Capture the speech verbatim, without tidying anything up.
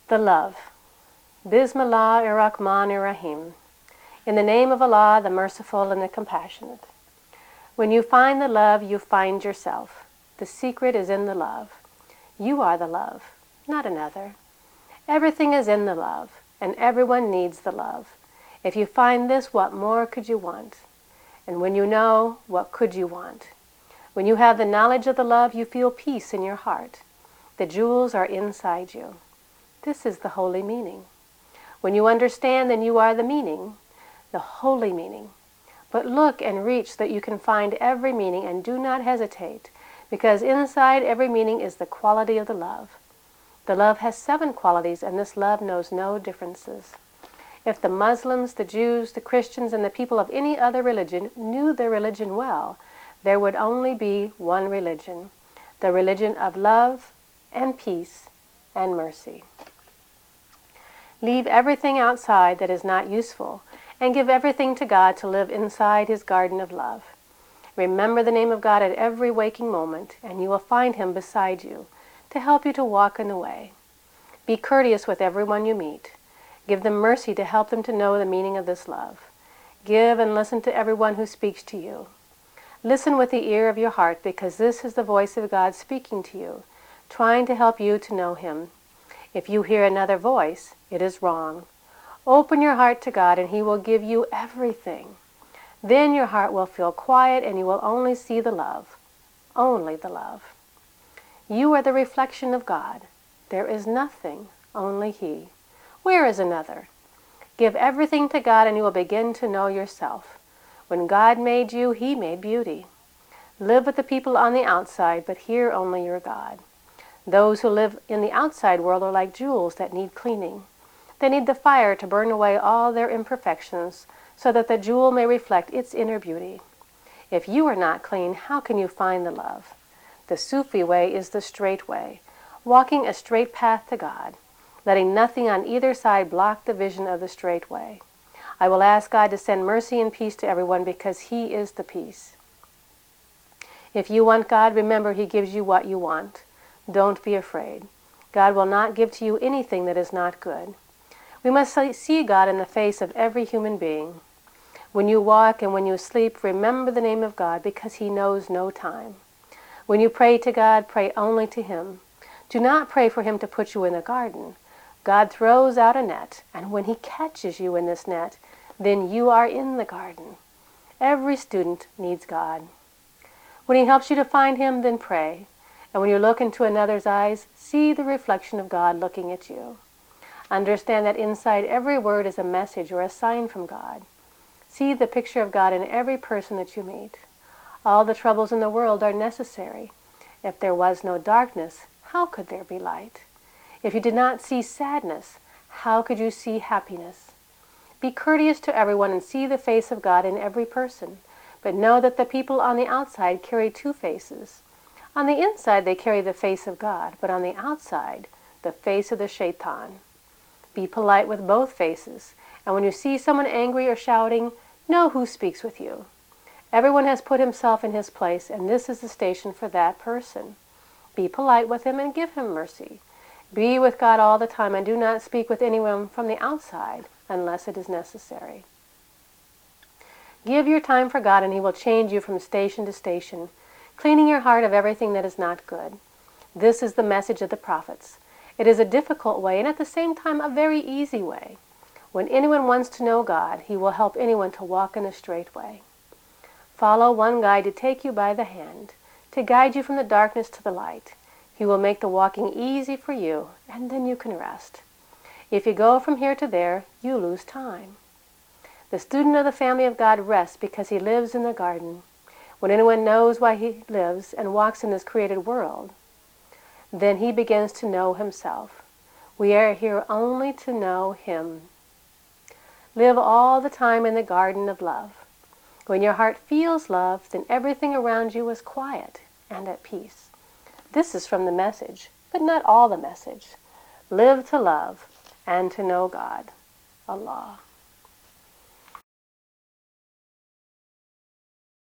The love. Bismillah ar-Rahman ar-Rahim. In the name of Allah, the Merciful and the Compassionate. When you find the love, you find yourself. The secret is in the love. You are the love, not another. Everything is in the love, and everyone needs the love. If you find this, what more could you want? And when you know, what could you want? When you have the knowledge of the love, you feel peace in your heart. The jewels are inside you. This is the holy meaning. When you understand, then you are the meaning, the holy meaning. But look and reach so that you can find every meaning, and do not hesitate, because inside every meaning is the quality of the love. The love has seven qualities, and this love knows no differences. If the Muslims, the Jews, the Christians, and the people of any other religion knew their religion well, there would only be one religion, the religion of love and peace and mercy. Leave everything outside that is not useful, and give everything to God to live inside His garden of love. Remember the name of God at every waking moment, and you will find Him beside you to help you to walk in the way. Be courteous with everyone you meet. Give them mercy to help them to know the meaning of this love. Give and listen to everyone who speaks to you. Listen with the ear of your heart, because this is the voice of God speaking to you, trying to help you to know Him. If you hear another voice, it is wrong. Open your heart to God, and He will give you everything. Then your heart will feel quiet, and you will only see the love, only the love. You are the reflection of God. There is nothing, only He. Where is another? Give everything to God, and you will begin to know yourself. When God made you, He made beauty. Live with the people on the outside, but hear only your God. Those who live in the outside world are like jewels that need cleaning. They need the fire to burn away all their imperfections, so that the jewel may reflect its inner beauty. If you are not clean, how can you find the love? The Sufi way is the straight way, walking a straight path to God, letting nothing on either side block the vision of the straight way. I will ask God to send mercy and peace to everyone, because He is the peace. If you want God, remember He gives you what you want. Don't be afraid. God will not give to you anything that is not good. We must see God in the face of every human being. When you walk and when you sleep, remember the name of God, because He knows no time. When you pray to God, pray only to Him. Do not pray for Him to put you in the garden. God throws out a net, and when He catches you in this net, then you are in the garden. Every student needs God. When He helps you to find Him, then pray. And when you look into another's eyes, see the reflection of God looking at you. Understand that inside every word is a message or a sign from God. See the picture of God in every person that you meet. All the troubles in the world are necessary. If there was no darkness, how could there be light? If you did not see sadness, how could you see happiness? Be courteous to everyone and see the face of God in every person. But know that the people on the outside carry two faces. On the inside they carry the face of God, but on the outside, the face of the shaitan. Be polite with both faces, and when you see someone angry or shouting, know who speaks with you. Everyone has put himself in his place, and this is the station for that person. Be polite with him and give him mercy. Be with God all the time, and do not speak with anyone from the outside unless it is necessary. Give your time for God, and He will change you from station to station, cleaning your heart of everything that is not good. This is the message of the prophets. It is a difficult way, and at the same time a very easy way. When anyone wants to know God, He will help anyone to walk in a straight way. Follow one guide to take you by the hand, to guide you from the darkness to the light. He will make the walking easy for you, and then you can rest. If you go from here to there, you lose time. The student of the family of God rests because he lives in the garden. When anyone knows why he lives and walks in this created world, then he begins to know himself. We are here only to know Him. Live all the time in the garden of love. When your heart feels love, then everything around you is quiet and at peace. This is from the message, but not all the message. Live to love and to know God. Allah.